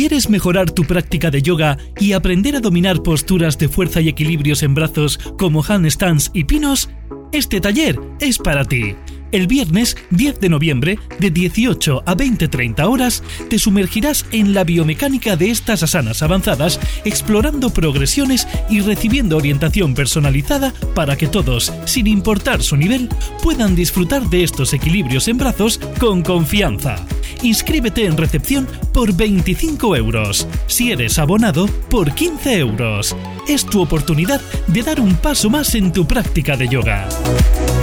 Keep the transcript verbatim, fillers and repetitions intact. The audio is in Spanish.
¿Quieres mejorar tu práctica de yoga y aprender a dominar posturas de fuerza y equilibrios en brazos como handstands y pinos? Este taller es para ti. El viernes diez de noviembre, de dieciocho a veinte treinta horas, te sumergirás en la biomecánica de estas asanas avanzadas, explorando progresiones y recibiendo orientación personalizada para que todos, sin importar su nivel, puedan disfrutar de estos equilibrios en brazos con confianza. Inscríbete en recepción por veinticinco euros. Si eres abonado, por quince euros. Es tu oportunidad de dar un paso más en tu práctica de yoga.